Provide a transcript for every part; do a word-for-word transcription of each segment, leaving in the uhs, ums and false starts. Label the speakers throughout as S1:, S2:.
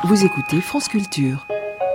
S1: Vous écoutez France Culture.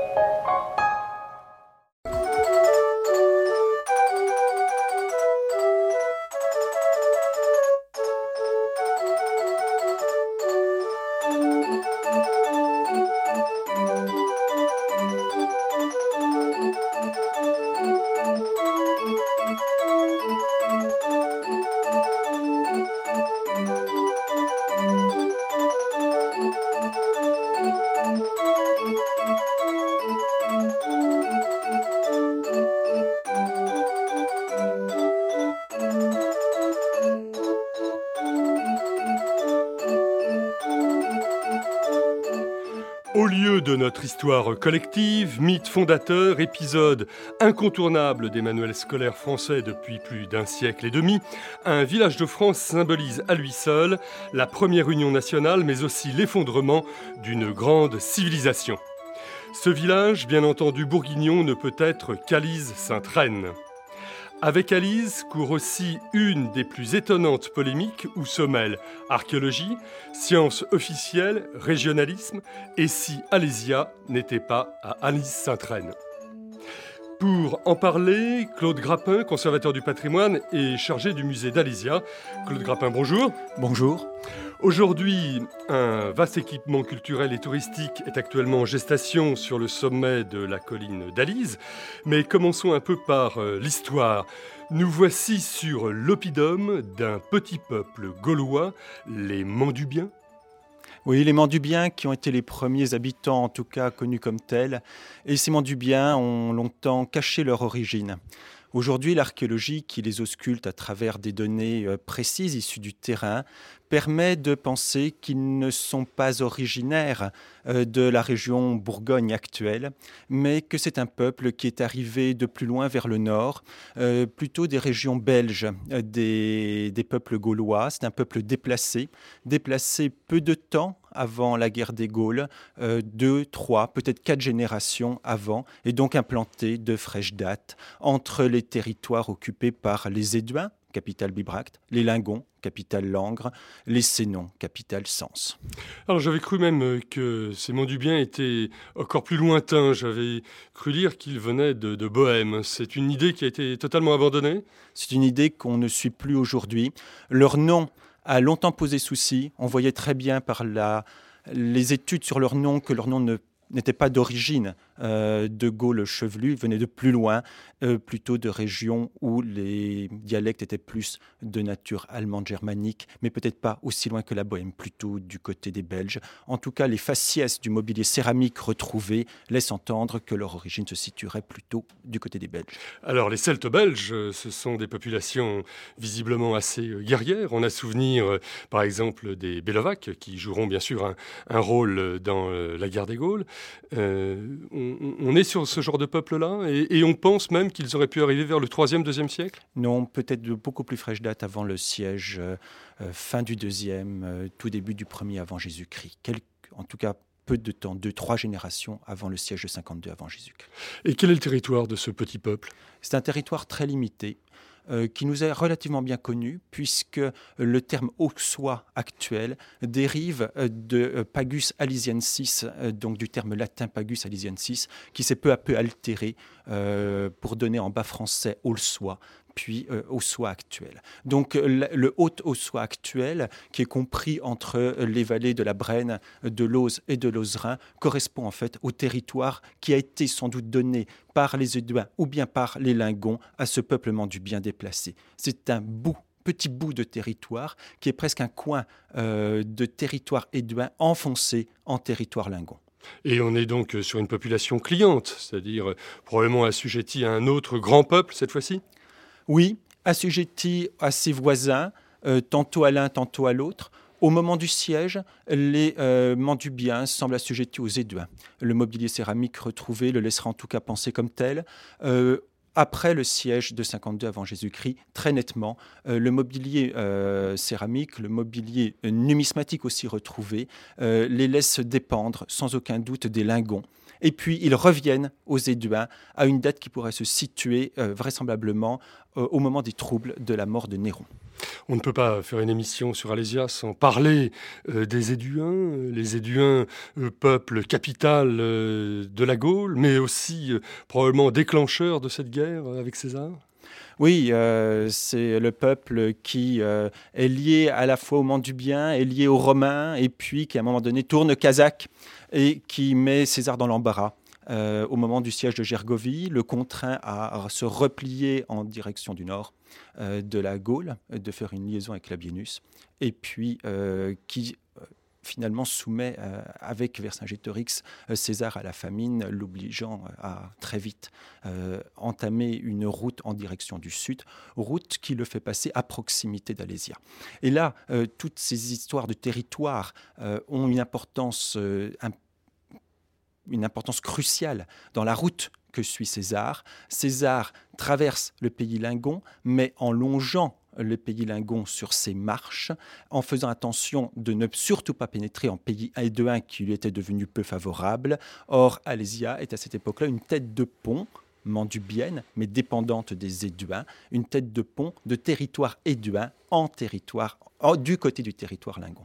S2: Au lieu de notre histoire collective, mythe fondateur, épisode incontournable des manuels scolaires français depuis plus d'un siècle et demi, un village de France symbolise à lui seul la première union nationale, mais aussi l'effondrement d'une grande civilisation. Ce village, bien entendu bourguignon, ne peut être qu'Alise-Sainte-Reine. Avec Alise court aussi une des plus étonnantes polémiques où se mêlent archéologie, sciences officielles, régionalisme, et si Alésia n'était pas à Alise-Sainte-Reine. Pour en parler, Claude Grappin, conservateur du patrimoine et chargé du musée d'Alésia. Claude Grappin, bonjour.
S3: Bonjour.
S2: Aujourd'hui, un vaste équipement culturel et touristique est actuellement en gestation sur le sommet de la colline d'Alise. Mais commençons un peu par euh, l'histoire. Nous voici sur l'oppidum d'un petit peuple gaulois, les Mandubiens.
S3: Oui, les Mandubiens qui ont été les premiers habitants, en tout cas connus comme tels. Et ces Mandubiens ont longtemps caché leur origine. Aujourd'hui, l'archéologie qui les ausculte à travers des données précises issues du terrain permet de penser qu'ils ne sont pas originaires de la région Bourgogne actuelle, mais que c'est un peuple qui est arrivé de plus loin vers le nord, euh, plutôt des régions belges, des, des peuples gaulois. C'est un peuple déplacé, déplacé peu de temps avant la guerre des Gaules, euh, deux, trois, peut-être quatre générations avant, et donc implanté de fraîche date entre les territoires occupés par les Éduins, capitale Bibracte, les Lingons, capitale Langres, les Sénons, capitale Sens.
S2: Alors j'avais cru même que ces Mandubiens étaient encore plus lointains. J'avais cru lire qu'ils venaient de, de Bohême. C'est une idée qui a été totalement abandonnée ?
S3: C'est une idée qu'on ne suit plus aujourd'hui. Leur nom a longtemps posé souci. On voyait très bien par la, les études sur leur nom que leur nom ne n'était pas d'origine euh, de Gaule chevelue, venait de plus loin, euh, plutôt de régions où les dialectes étaient plus de nature allemande germanique, mais peut-être pas aussi loin que la Bohême, plutôt du côté des Belges. En tout cas, les faciès du mobilier céramique retrouvé laissent entendre que leur origine se situerait plutôt du côté des Belges.
S2: Alors les Celtes belges, ce sont des populations visiblement assez guerrières. On a souvenir, euh, par exemple, des Bellovaques, qui joueront bien sûr un, un rôle dans euh, la guerre des Gaules. Euh, on, on est sur ce genre de peuple-là et, et on pense même qu'ils auraient pu arriver vers le troisième, deuxième siècle ?
S3: Non, peut-être de beaucoup plus fraîche date avant le siège, euh, fin du deuxième, euh, tout début du premier avant Jésus-Christ. Quel, en tout cas, peu de temps, deux, trois générations avant le siège de cinquante-deux avant Jésus-Christ.
S2: Et quel est le territoire de ce petit peuple ?
S3: C'est un territoire très limité. Euh, qui nous est relativement bien connu, puisque le terme auxois actuel dérive de Pagus alisiensis, euh, donc du terme latin Pagus alisiensis, qui s'est peu à peu altéré euh, pour donner en bas français Aulsois, puis euh, Haut-Sois actuel. Donc le, le Haut-Haut-Sois actuel, qui est compris entre les vallées de la Brenne, de l'Auze et de l'Ozerain, correspond en fait au territoire qui a été sans doute donné par les Éduins ou bien par les Lingons à ce peuplement du bien déplacé. C'est un bout, petit bout de territoire qui est presque un coin euh, de territoire éduin enfoncé en territoire Lingon.
S2: Et on est donc sur une population cliente, c'est-à-dire probablement assujettie à un autre grand peuple cette fois-ci ?
S3: Oui, assujetti à ses voisins, euh, tantôt à l'un, tantôt à l'autre. Au moment du siège, les euh, Mandubiens semblent assujettis aux Éduins. Le mobilier céramique retrouvé le laissera en tout cas penser comme tel. Euh, après le siège de cinquante-deux avant Jésus-Christ, très nettement, euh, le mobilier euh, céramique, le mobilier numismatique aussi retrouvé, euh, les laisse dépendre sans aucun doute des Lingons. Et puis, ils reviennent aux Éduins à une date qui pourrait se situer euh, vraisemblablement euh, au moment des troubles de la mort de Néron.
S2: On ne peut pas faire une émission sur Alésia sans parler euh, des Éduins. Les Éduins, euh, peuple capital euh, de la Gaule, mais aussi euh, probablement déclencheur de cette guerre avec César.
S3: Oui, euh, c'est le peuple qui euh, est lié à la fois au Mandubien, est lié aux Romains, et puis qui à un moment donné tourne kazakh et qui met César dans l'embarras. Euh, au moment du siège de Gergovie, le contraint à, à se replier en direction du nord euh, de la Gaule, de faire une liaison avec Labienus, et puis euh, qui euh, finalement soumet euh, avec Vercingétorix euh, César à la famine, l'obligeant à très vite euh, entamer une route en direction du sud, route qui le fait passer à proximité d'Alésia. Et là, euh, toutes ces histoires de territoire euh, ont une importance euh, importante, une importance cruciale dans la route que suit César. César traverse le pays lingon, mais en longeant le pays lingon sur ses marches, en faisant attention de ne surtout pas pénétrer en pays éduin qui lui était devenu peu favorable. Or, Alésia est à cette époque-là une tête de pont mandubienne, mais dépendante des Éduins, une tête de pont de territoire éduin en territoire, en, du côté du territoire lingon.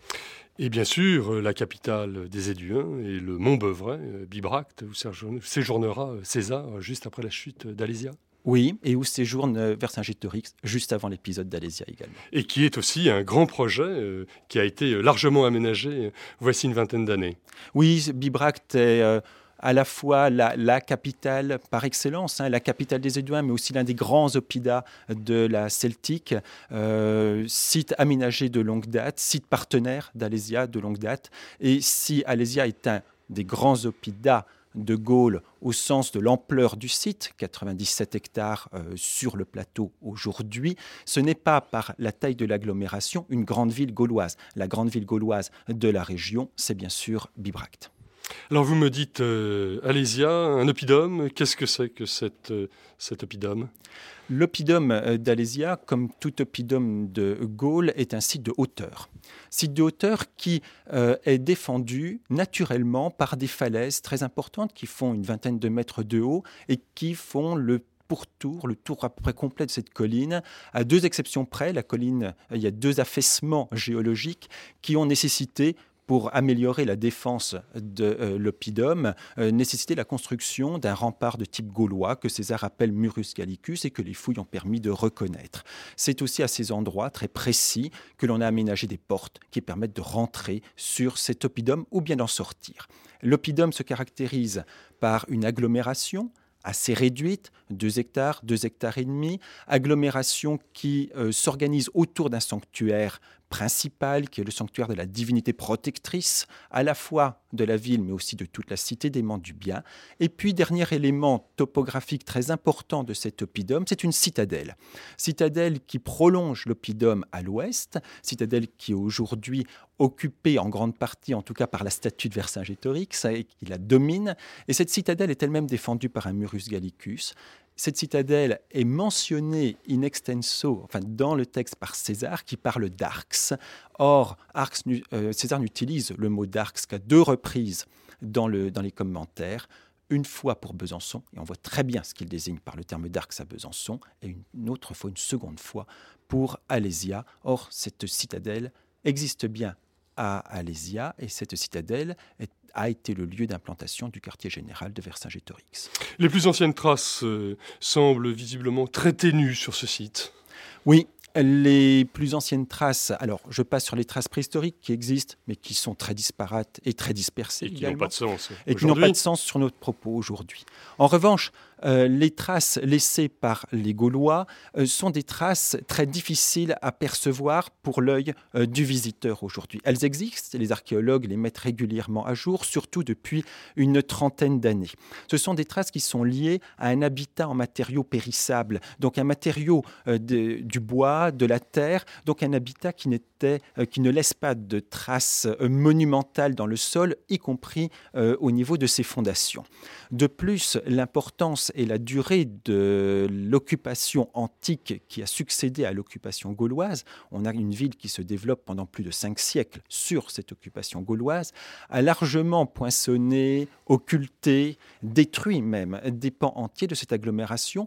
S2: Et bien sûr, la capitale des Éduins est le Mont-Beuvray, Bibracte, où séjournera César juste après la chute d'Alésia.
S3: Oui, et où séjourne Vercingétorix juste avant l'épisode d'Alésia également.
S2: Et qui est aussi un grand projet euh, qui a été largement aménagé euh, voici une vingtaine d'années.
S3: Oui, Bibracte est euh, à la fois la, la capitale par excellence, hein, la capitale des Éduins, mais aussi l'un des grands oppidats de la Celtique, euh, site aménagé de longue date, site partenaire d'Alésia de longue date. Et si Alésia est un des grands oppidats de Gaule au sens de l'ampleur du site, quatre-vingt-dix-sept hectares euh, sur le plateau aujourd'hui, ce n'est pas par la taille de l'agglomération une grande ville gauloise. La grande ville gauloise de la région, c'est bien sûr Bibracte.
S2: Alors vous me dites euh, Alésia, un oppidum, qu'est-ce que c'est que cette, euh, cet oppidum ?
S3: L'oppidum d'Alésia, comme tout oppidum de Gaule, est un site de hauteur. Site de hauteur qui euh, est défendu naturellement par des falaises très importantes qui font une vingtaine de mètres de haut et qui font le pourtour, le tour à peu près complet de cette colline. À deux exceptions près, la colline, il y a deux affaissements géologiques qui ont nécessité, pour améliorer la défense de euh, l'oppidum, euh, nécessiter la construction d'un rempart de type gaulois que César appelle Murus Gallicus et que les fouilles ont permis de reconnaître. C'est aussi à ces endroits très précis que l'on a aménagé des portes qui permettent de rentrer sur cet oppidum ou bien d'en sortir. L'oppidum se caractérise par une agglomération assez réduite, deux hectares, deux hectares et demi, agglomération qui euh, s'organise autour d'un sanctuaire principal, qui est le sanctuaire de la divinité protectrice, à la fois de la ville, mais aussi de toute la cité des Mandubiens. Et puis, dernier élément topographique très important de cet oppidum, c'est une citadelle. Citadelle qui prolonge l'oppidum à l'ouest, citadelle qui est aujourd'hui occupée en grande partie, en tout cas par la statue de Vercingétorix, et qui la domine. Et cette citadelle est elle-même défendue par un Murus Gallicus. Cette citadelle est mentionnée in extenso, enfin dans le texte par César, qui parle d'Arx. Or, Arx, euh, César n'utilise le mot d'Arx qu'à deux reprises dans, le, dans les commentaires. Une fois pour Besançon, et on voit très bien ce qu'il désigne par le terme d'Arx à Besançon, et une autre fois, une seconde fois, pour Alésia. Or, cette citadelle existe bien à Alésia, et cette citadelle est, a été le lieu d'implantation du quartier général de Vercingétorix.
S2: Les plus anciennes traces euh, semblent visiblement très ténues sur ce site.
S3: Oui, les plus anciennes traces, alors je passe sur les traces préhistoriques qui existent, mais qui sont très disparates et très dispersées.
S2: Et qui n'ont pas de sens
S3: Et qui n'ont pas de sens sur notre propos aujourd'hui. En revanche, euh, les traces laissées par les Gaulois euh, sont des traces très difficiles à percevoir pour l'œil euh, du visiteur aujourd'hui. Elles existent, les archéologues les mettent régulièrement à jour, surtout depuis une trentaine d'années. Ce sont des traces qui sont liées à un habitat en matériaux périssables, donc un matériau euh, de, du bois, de la terre, donc un habitat qui, n'était, euh, qui ne laisse pas de traces euh, monumentales dans le sol, y compris euh, au niveau de ses fondations. De plus, l'importance et la durée de l'occupation antique qui a succédé à l'occupation gauloise, on a une ville qui se développe pendant plus de cinq siècles sur cette occupation gauloise, a largement poinçonné, occulté, détruit même des pans entiers de cette agglomération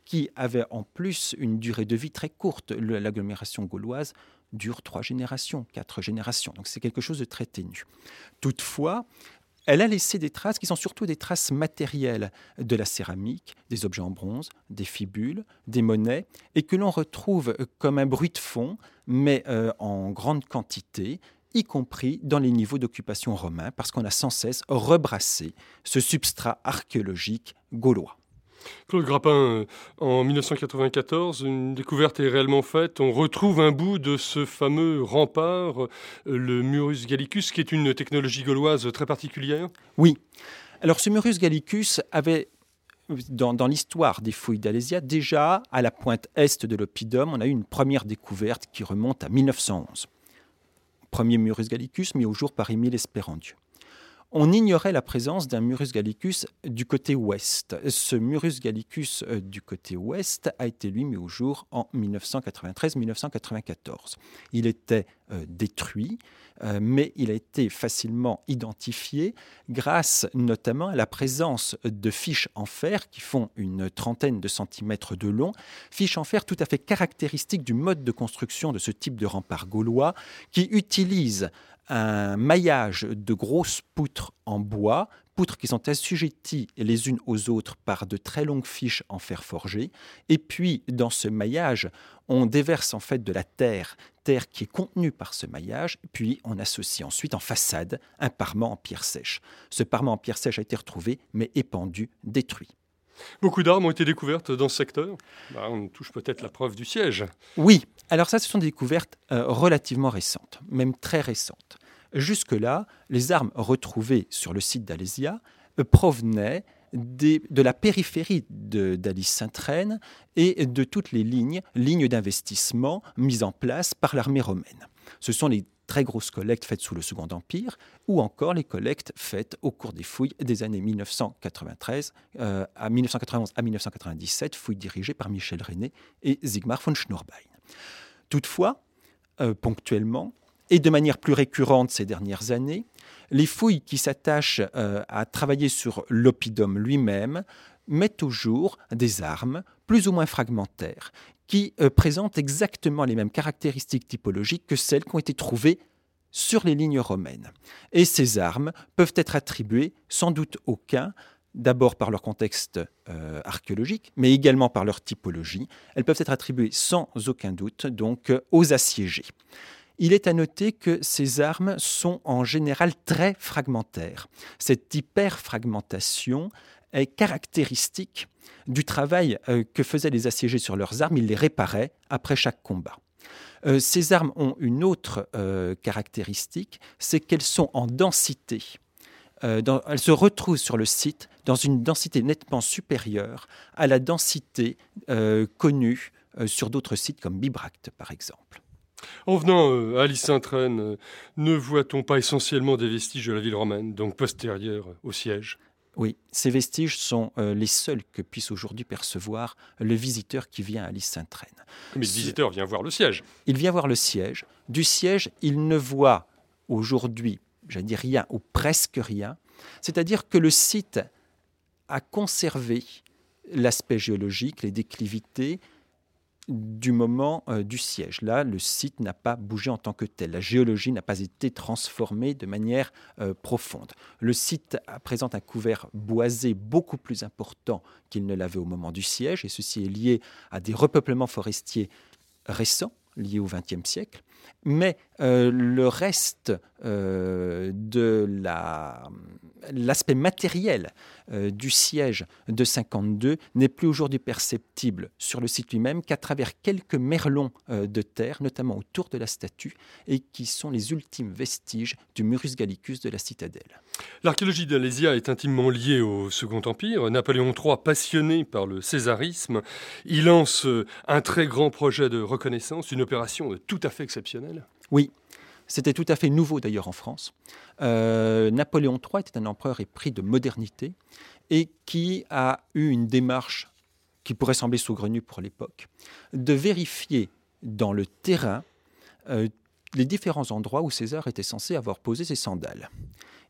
S3: qui avait en plus une durée de vie très courte. Le, l'agglomération gauloise dure trois générations, quatre générations. Donc c'est quelque chose de très ténu. Toutefois, elle a laissé des traces qui sont surtout des traces matérielles de la céramique, des objets en bronze, des fibules, des monnaies, et que l'on retrouve comme un bruit de fond, mais euh, en grande quantité, y compris dans les niveaux d'occupation romains, parce qu'on a sans cesse rebrassé ce substrat archéologique gaulois.
S2: Claude Grappin, en mille neuf cent quatre-vingt-quatorze, une découverte est réellement faite. On retrouve un bout de ce fameux rempart, le Murus Gallicus, qui est une technologie gauloise très particulière.
S3: Oui. Alors ce Murus Gallicus avait, dans, dans l'histoire des fouilles d'Alésia, déjà à la pointe est de l'oppidum, on a eu une première découverte qui remonte à mille neuf cent onze. Premier Murus Gallicus mis au jour par Émile Espérandieu. On ignorait la présence d'un Murus Gallicus du côté ouest. Ce Murus Gallicus du côté ouest a été lui mis au jour en mille neuf cent quatre-vingt-treize mille neuf cent quatre-vingt-quatorze. Il était euh, détruit, euh, mais il a été facilement identifié grâce notamment à la présence de fiches en fer qui font une trentaine de centimètres de long, fiches en fer tout à fait caractéristiques du mode de construction de ce type de rempart gaulois qui utilise un maillage de grosses poutres en bois, poutres qui sont assujetties les unes aux autres par de très longues fiches en fer forgé. Et puis, dans ce maillage, on déverse en fait de la terre, terre qui est contenue par ce maillage, puis on associe ensuite en façade un parement en pierre sèche. Ce parement en pierre sèche a été retrouvé, mais épandu, détruit.
S2: Beaucoup d'armes ont été découvertes dans ce secteur. Bah, on touche peut-être la preuve du siège.
S3: Oui, alors ça, ce sont des découvertes euh, relativement récentes, même très récentes. Jusque-là, les armes retrouvées sur le site d'Alésia euh, provenaient des, de la périphérie de, d'Alis-Sainte-Reine et de toutes les lignes, lignes d'investissement mises en place par l'armée romaine. Ce sont les très grosses collectes faites sous le Second Empire, ou encore les collectes faites au cours des fouilles des années mille neuf cent quatre-vingt-treize euh, à mille neuf cent quatre-vingt-onze à mille neuf cent quatre-vingt-dix-sept, fouilles dirigées par Michel René et Sigmar von Schnurbein. Toutefois, euh, ponctuellement, et de manière plus récurrente ces dernières années, les fouilles qui s'attachent euh, à travailler sur l'oppidum lui-même mettent au jour des armes plus ou moins fragmentaires qui euh, présentent exactement les mêmes caractéristiques typologiques que celles qui ont été trouvées sur les lignes romaines. Et ces armes peuvent être attribuées, sans doute aucun, d'abord par leur contexte euh, archéologique, mais également par leur typologie. Elles peuvent être attribuées sans aucun doute donc euh, aux assiégés. Il est à noter que ces armes sont en général très fragmentaires. Cette hyperfragmentation est caractéristique du travail euh, que faisaient les assiégés sur leurs armes. Ils les réparaient après chaque combat. Euh, ces armes ont une autre euh, caractéristique, c'est qu'elles sont en densité. Euh, dans, elles se retrouvent sur le site dans une densité nettement supérieure à la densité euh, connue euh, sur d'autres sites comme Bibracte, par exemple.
S2: En venant euh, à Alis-Sainte-Reine, euh, ne voit-on pas essentiellement des vestiges de la ville romaine, donc postérieurs au siège ?
S3: Oui, ces vestiges sont euh, les seuls que puisse aujourd'hui percevoir le visiteur qui vient à Alis-Sainte-Reine.
S2: Mais le visiteur vient voir le siège.
S3: Il vient voir le siège. Du siège, il ne voit aujourd'hui, je dis rien ou presque rien. C'est-à-dire que le site a conservé l'aspect géologique, les déclivités, du moment euh, du siège. Là, le site n'a pas bougé en tant que tel. La géologie n'a pas été transformée de manière euh, profonde. Le site présente un couvert boisé beaucoup plus important qu'il ne l'avait au moment du siège, et ceci est lié à des repeuplements forestiers récents, liés au vingtième siècle. Mais euh, le reste euh, de la, l'aspect matériel euh, du siège de cinquante-deux n'est plus aujourd'hui perceptible sur le site lui-même qu'à travers quelques merlons euh, de terre, notamment autour de la statue, et qui sont les ultimes vestiges du Murus Gallicus de la citadelle.
S2: L'archéologie d'Alésia est intimement liée au Second Empire. Napoléon trois, passionné par le césarisme, il lance un très grand projet de reconnaissance, une opération tout à fait exceptionnelle.
S3: Oui, c'était tout à fait nouveau d'ailleurs en France. Euh, Napoléon trois était un empereur épris de modernité et qui a eu une démarche qui pourrait sembler saugrenue pour l'époque, de vérifier dans le terrain euh, les différents endroits où César était censé avoir posé ses sandales.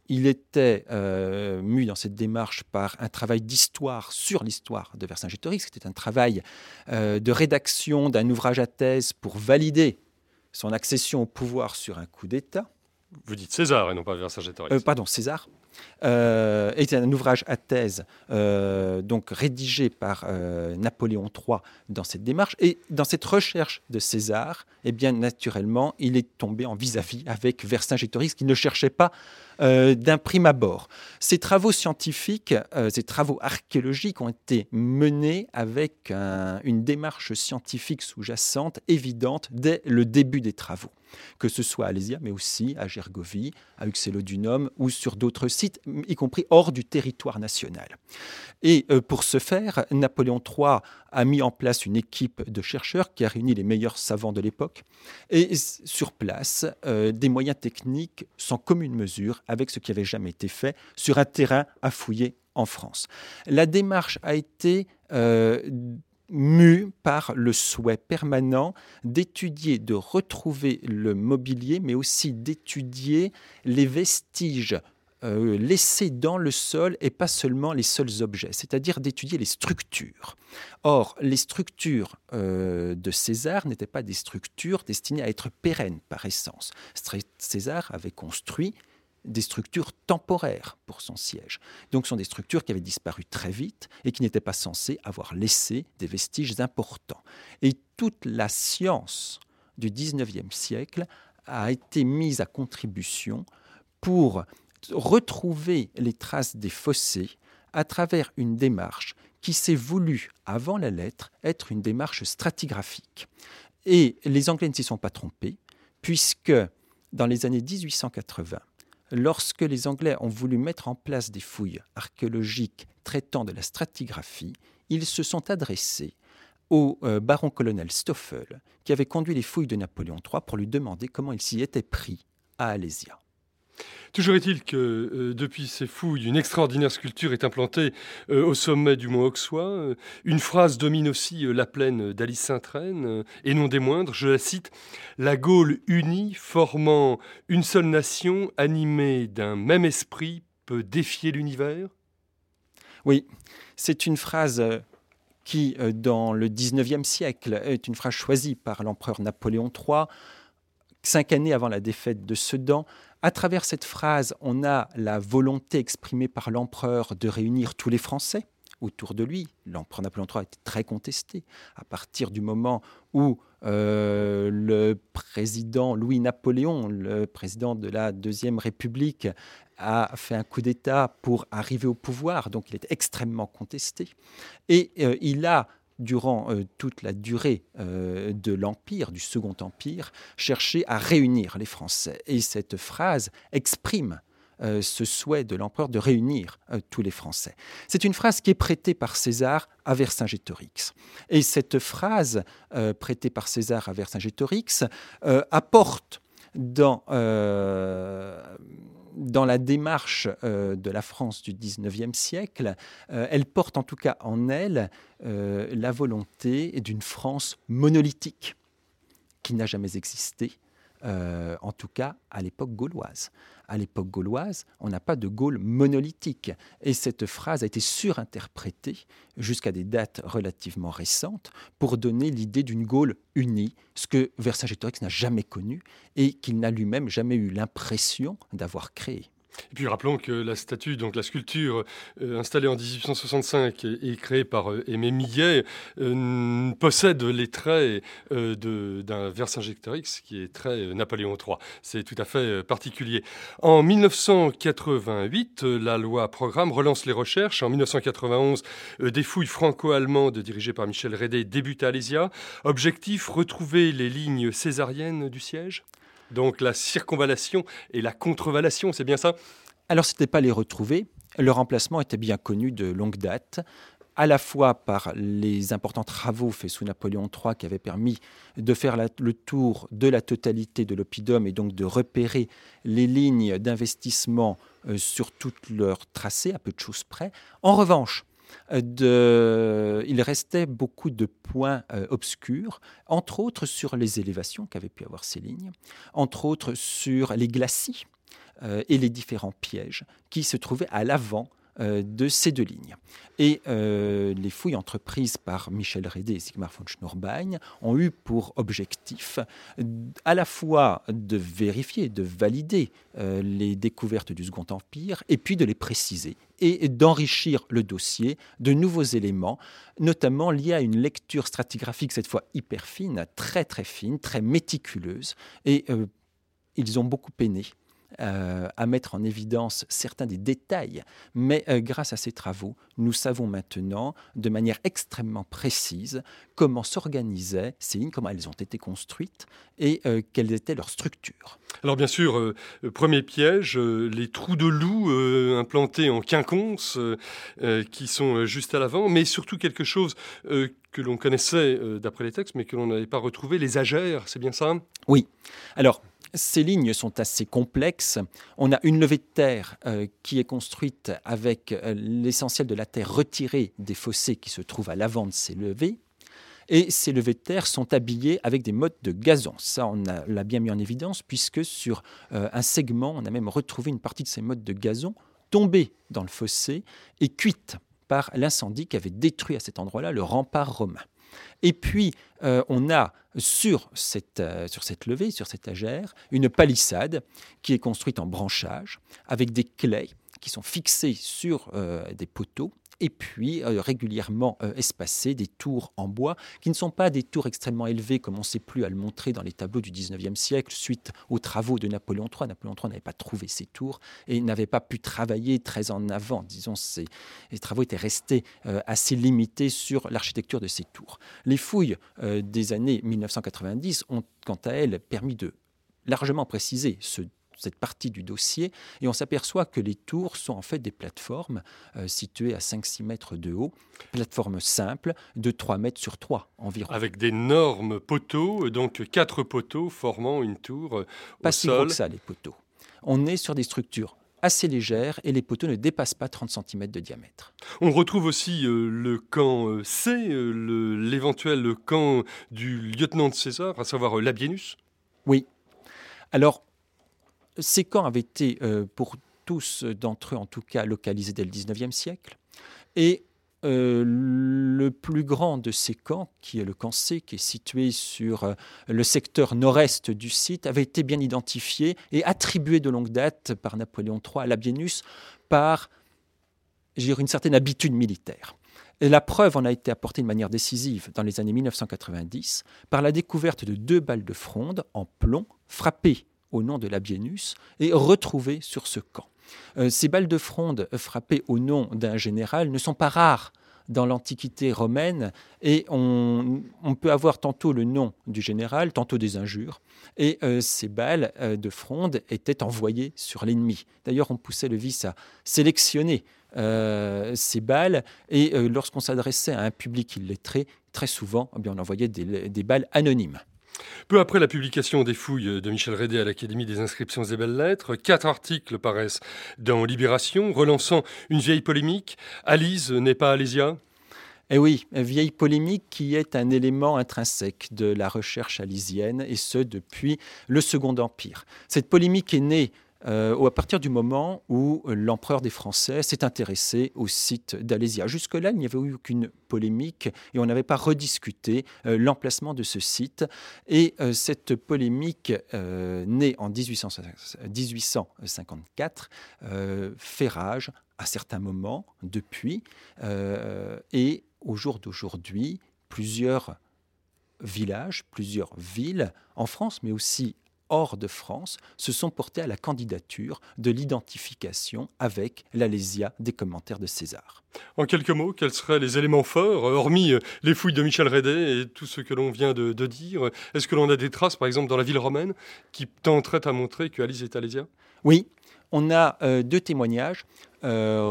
S3: il était euh, mu dans cette démarche par un travail d'histoire sur l'histoire de Vercingétorix. C'était un travail euh, de rédaction d'un ouvrage à thèse pour valider son accession au pouvoir sur un coup d'État.
S2: Vous dites César et non pas Vercingétorix.
S3: Euh, pardon, César. Euh, était un ouvrage à thèse euh, donc rédigé par euh, Napoléon trois dans cette démarche. Et dans cette recherche de César, eh bien, naturellement, il est tombé en vis-à-vis avec Vercingétorix, qui ne cherchait pas euh, d'un prime abord. Ces travaux scientifiques, euh, ces travaux archéologiques ont été menés avec un, une démarche scientifique sous-jacente évidente dès le début des travaux, que ce soit à Alésia, mais aussi à Gergovie, à Uxellodunum ou sur d'autres sites, y compris hors du territoire national. Et euh, pour ce faire, Napoléon trois a mis en place une équipe de chercheurs qui a réuni les meilleurs savants de l'époque et sur place, euh, des moyens techniques sans commune mesure avec ce qui n'avait jamais été fait sur un terrain à fouiller en France. La démarche a été euh, mue par le souhait permanent d'étudier, de retrouver le mobilier, mais aussi d'étudier les vestiges Euh, laissés dans le sol et pas seulement les seuls objets, c'est-à-dire d'étudier les structures. Or, les structures euh, de César n'étaient pas des structures destinées à être pérennes par essence. César avait construit des structures temporaires pour son siège. Donc, ce sont des structures qui avaient disparu très vite et qui n'étaient pas censées avoir laissé des vestiges importants. Et toute la science du dix-neuvième siècle a été mise à contribution pour retrouver les traces des fossés à travers une démarche qui s'est voulue, avant la lettre, être une démarche stratigraphique. Et les Anglais ne s'y sont pas trompés, puisque dans les années dix-huit cent quatre-vingts, lorsque les Anglais ont voulu mettre en place des fouilles archéologiques traitant de la stratigraphie, ils se sont adressés au euh, baron-colonel Stoffel, qui avait conduit les fouilles de Napoléon trois pour lui demander comment il s'y était pris à Alésia.
S2: Toujours est-il que euh, depuis ces fouilles, une extraordinaire sculpture est implantée euh, au sommet du mont Auxois. Euh, une phrase domine aussi euh, la plaine d'Alice Sainte-Reine, euh, et non des moindres, je la cite, « La Gaule unie, formant une seule nation, animée d'un même esprit, peut défier l'univers ».
S3: Oui, c'est une phrase qui, euh, dans le dix-neuvième siècle, est une phrase choisie par l'empereur Napoléon trois, cinq années avant la défaite de Sedan. À travers cette phrase, on a la volonté exprimée par l'empereur de réunir tous les Français autour de lui. L'empereur Napoléon trois était très contesté. À partir du moment où euh, le président Louis-Napoléon, le président de la Deuxième République, a fait un coup d'État pour arriver au pouvoir, donc il est extrêmement contesté. Et euh, il a durant euh, toute la durée euh, de l'Empire, du Second Empire, chercher à réunir les Français. Et cette phrase exprime euh, ce souhait de l'empereur de réunir euh, tous les Français. C'est une phrase qui est prêtée par César à Vercingétorix. Et cette phrase euh, prêtée par César à Vercingétorix euh, apporte dans... Euh, Dans la démarche euh, de la France du dix-neuvième siècle, euh, elle porte en tout cas en elle euh, la volonté d'une France monolithique qui n'a jamais existé, euh, en tout cas à l'époque gauloise. À l'époque gauloise, on n'a pas de Gaule monolithique. Et cette phrase a été surinterprétée jusqu'à des dates relativement récentes pour donner l'idée d'une Gaule unie, ce que Vercingétorix n'a jamais connu et qu'il n'a lui-même jamais eu l'impression d'avoir créé.
S2: Et puis rappelons que la statue, donc la sculpture euh, installée en dix-huit cent soixante-cinq et, et créée par euh, Aimé Millet, euh, possède les traits euh, de, d'un Vercingétorix qui est très euh, Napoléon trois. C'est tout à fait euh, particulier. En mille neuf cent quatre-vingt-huit, euh, la loi Programme relance les recherches. En mille neuf cent quatre-vingt-onze, euh, des fouilles franco-allemandes dirigées par Michel Rédé débutent à Alésia. Objectif, retrouver les lignes césariennes du siège. Donc la circonvallation et la contrevallation, c'est bien ça ?
S3: Alors ce n'était pas les retrouver. Leur emplacement était bien connu de longue date, à la fois par les importants travaux faits sous Napoléon trois qui avaient permis de faire la, le tour de la totalité de l'oppidum et donc de repérer les lignes d'investissement euh, sur tout leur tracé, à peu de choses près. En revanche, De, il restait beaucoup de points euh, obscurs, entre autres sur les élévations qu'avaient pu avoir ces lignes, entre autres sur les glacis, euh, et les différents pièges qui se trouvaient à l'avant euh, de ces deux lignes. Et euh, les fouilles entreprises par Michel Rédé et Sigmar von Schnurbein ont eu pour objectif à la fois de vérifier, de valider euh, les découvertes du Second Empire et puis de les préciser et d'enrichir le dossier de nouveaux éléments, notamment liés à une lecture stratigraphique cette fois hyper fine, très très fine, très méticuleuse. Et euh, ils ont beaucoup peiné Euh, à mettre en évidence certains des détails. Mais euh, grâce à ces travaux, nous savons maintenant de manière extrêmement précise comment s'organisaient ces lignes, comment elles ont été construites et euh, quelle était leur structure.
S2: Alors bien sûr, euh, premier piège, euh, les trous de loup euh, implantés en quinconce euh, euh, qui sont juste à l'avant, mais surtout quelque chose euh, que l'on connaissait euh, d'après les textes, mais que l'on n'avait pas retrouvé, les agères, c'est bien ça ?
S3: Oui. Alors, ces lignes sont assez complexes. On a une levée de terre euh, qui est construite avec euh, l'essentiel de la terre retirée des fossés qui se trouvent à l'avant de ces levées. Et ces levées de terre sont habillées avec des mottes de gazon. Ça, on a, l'a bien mis en évidence, puisque sur euh, un segment, on a même retrouvé une partie de ces mottes de gazon tombées dans le fossé et cuites par l'incendie qui avait détruit à cet endroit-là le rempart romain. Et puis, euh, on a sur cette, euh, sur cette levée, sur cette agère, une palissade qui est construite en branchage avec des claies qui sont fixées sur euh, des poteaux et puis euh, régulièrement euh, espacées, des tours en bois qui ne sont pas des tours extrêmement élevées comme on ne sait plus à le montrer dans les tableaux du dix-neuvième siècle suite aux travaux de Napoléon trois. Napoléon trois n'avait pas trouvé ces tours et n'avait pas pu travailler très en avant. Disons, ces, les travaux étaient restés euh, assez limités sur l'architecture de ces tours. Les fouilles euh, des années mille neuf cent quatre-vingt-dix ont, quant à elles, permis de largement préciser ce cette partie du dossier, et on s'aperçoit que les tours sont en fait des plateformes euh, situées à cinq à six mètres de haut, plateformes simples de trois mètres sur trois environ.
S2: Avec d'énormes poteaux, donc quatre poteaux formant une tour euh,
S3: Pas
S2: au
S3: si
S2: sol.
S3: gros que ça, les poteaux. On est sur des structures assez légères et les poteaux ne dépassent pas trente centimètres de diamètre.
S2: On retrouve aussi euh, le camp euh, C, euh, le, l'éventuel camp du lieutenant de César, à savoir euh, Labienus.
S3: Oui. Alors, ces camps avaient été, euh, pour tous d'entre eux en tout cas, localisés dès le dix-neuvième siècle. Et euh, le plus grand de ces camps, qui est le camp C, qui est situé sur euh, le secteur nord-est du site, avait été bien identifié et attribué de longue date par Napoléon trois à Labienus par je dirais, une certaine habitude militaire. Et la preuve en a été apportée de manière décisive dans les années mille neuf cent quatre-vingt-dix par la découverte de deux balles de fronde en plomb frappées au nom de Labienus et retrouvées sur ce camp. Euh, ces balles de fronde frappées au nom d'un général ne sont pas rares dans l'Antiquité romaine et on, on peut avoir tantôt le nom du général, tantôt des injures. Et euh, ces balles euh, de fronde étaient envoyées sur l'ennemi. D'ailleurs, on poussait le vice à sélectionner euh, ces balles et euh, lorsqu'on s'adressait à un public illettré, très souvent, eh bien, on envoyait des, des balles anonymes.
S2: Peu après la publication des fouilles de Michel Rédé à l'Académie des inscriptions et belles-lettres, quatre articles paraissent dans Libération, relançant une vieille polémique. Alise n'est pas Alésia ?
S3: Eh oui, une vieille polémique qui est un élément intrinsèque de la recherche alysienne, et ce depuis le Second Empire. Cette polémique est née Euh, à partir du moment où l'empereur des Français s'est intéressé au site d'Alésia. Jusque-là, il n'y avait eu aucune polémique et on n'avait pas rediscuté euh, l'emplacement de ce site. Et euh, cette polémique, euh, née en dix-huit cent cinquante-quatre, euh, fait rage à certains moments depuis. Euh, et au jour d'aujourd'hui, plusieurs villages, plusieurs villes en France, mais aussi hors de France, se sont portés à la candidature de l'identification avec l'Alésia des commentaires de César.
S2: En quelques mots, quels seraient les éléments forts, hormis les fouilles de Michel Rédé et tout ce que l'on vient de, de dire? Est-ce que l'on a des traces, par exemple, dans la ville romaine, qui tenteraient à montrer que Alise est Alésia?
S3: Oui, on a euh, deux témoignages euh,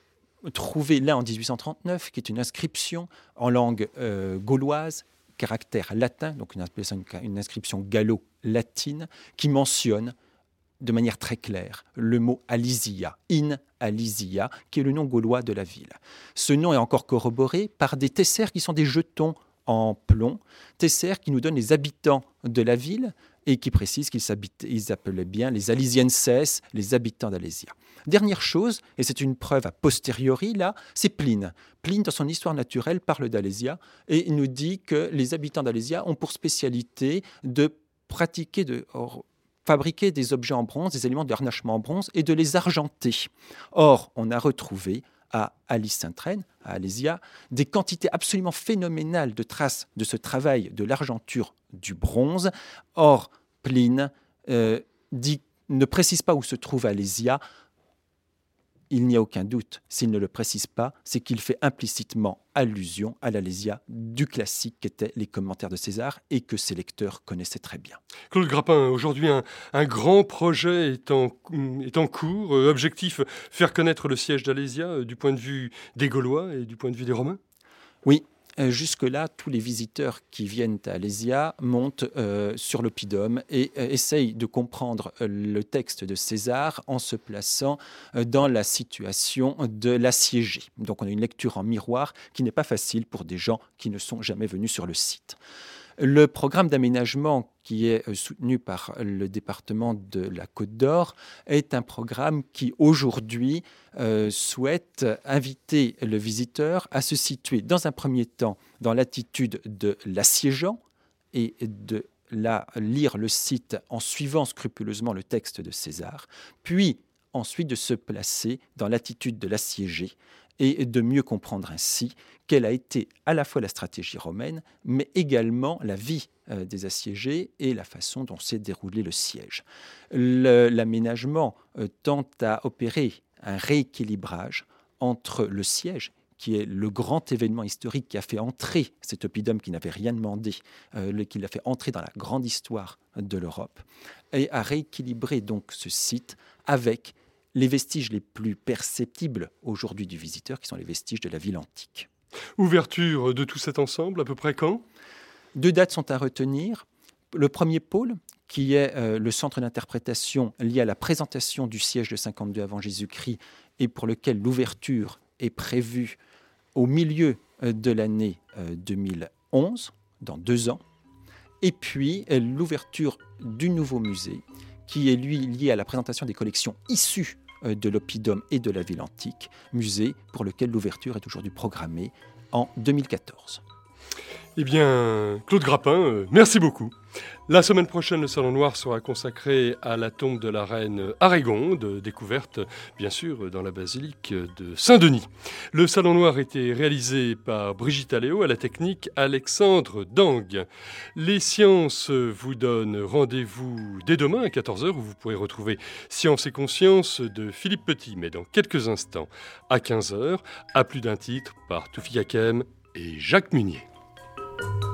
S3: trouvés là en dix-huit cent trente-neuf, qui est une inscription en langue euh, gauloise, caractère latin, donc une, une inscription gallo-latine, qui mentionne de manière très claire le mot Alysia, in Alysia, qui est le nom gaulois de la ville. Ce nom est encore corroboré par des tessères qui sont des jetons en plomb. Tesser qui nous donne les habitants de la ville et qui précise qu'ils ils appelaient bien les Alesienses, les habitants d'Alésia. Dernière chose, et c'est une preuve a posteriori là, c'est Pline. Pline, dans son histoire naturelle, parle d'Alésia et il nous dit que les habitants d'Alésia ont pour spécialité de pratiquer, de fabriquer des objets en bronze, des éléments de harnachement en bronze et de les argenter. Or, on a retrouvé à Alice-Sainte-Reine, à Alésia, des quantités absolument phénoménales de traces de ce travail de l'argenture du bronze. Or, Pline euh, dit, ne précise pas où se trouve Alésia. Il n'y a aucun doute, s'il ne le précise pas, c'est qu'il fait implicitement allusion à l'Alésia du classique qu'étaient les commentaires de César et que ses lecteurs connaissaient très bien.
S2: Claude Grappin, aujourd'hui un, un grand projet est en, est en cours. Euh, objectif, faire connaître le siège d'Alésia euh, du point de vue des Gaulois et du point de vue des Romains ?
S3: Oui. Jusque-là, tous les visiteurs qui viennent à Alésia montent euh, sur l'oppidum et euh, essayent de comprendre euh, le texte de César en se plaçant euh, dans la situation de l'assiégé. Donc on a une lecture en miroir qui n'est pas facile pour des gens qui ne sont jamais venus sur le site. Le programme d'aménagement qui est soutenu par le département de la Côte d'Or est un programme qui, aujourd'hui, euh, souhaite inviter le visiteur à se situer, dans un premier temps, dans l'attitude de l'assiégeant et de la, lire le site en suivant scrupuleusement le texte de César, puis ensuite de se placer dans l'attitude de l'assiégé et de mieux comprendre ainsi quelle a été à la fois la stratégie romaine, mais également la vie euh, des assiégés et la façon dont s'est déroulé le siège. Le, l'aménagement euh, tend à opérer un rééquilibrage entre le siège, qui est le grand événement historique qui a fait entrer cet oppidum qui n'avait rien demandé, euh, qui l'a fait entrer dans la grande histoire de l'Europe, et à rééquilibrer donc ce site avec les vestiges les plus perceptibles aujourd'hui du visiteur, qui sont les vestiges de la ville antique.
S2: Ouverture de tout cet ensemble, à peu près quand ?
S3: Deux dates sont à retenir. Le premier pôle, qui est euh, le centre d'interprétation lié à la présentation du siège de cinquante-deux avant Jésus-Christ, et pour lequel l'ouverture est prévue au milieu euh, de l'année euh, deux mille onze, dans deux ans. Et puis euh, l'ouverture du nouveau musée, qui est lui lié à la présentation des collections issues de l'oppidum et de la ville antique, musée pour lequel l'ouverture est aujourd'hui programmée en deux mille quatorze.
S2: Eh bien, Claude Grappin, euh, merci beaucoup. La semaine prochaine, le Salon Noir sera consacré à la tombe de la reine Arégonde, découverte bien sûr dans la basilique de Saint-Denis. Le Salon Noir était réalisé par Brigitte Alléo, à la technique Alexandre Dang. Les sciences vous donnent rendez-vous dès demain à quatorze heures où vous pourrez retrouver Science et Conscience de Philippe Petit, mais dans quelques instants à quinze heures, à plus d'un titre par Toufi Hakem et Jacques Munier.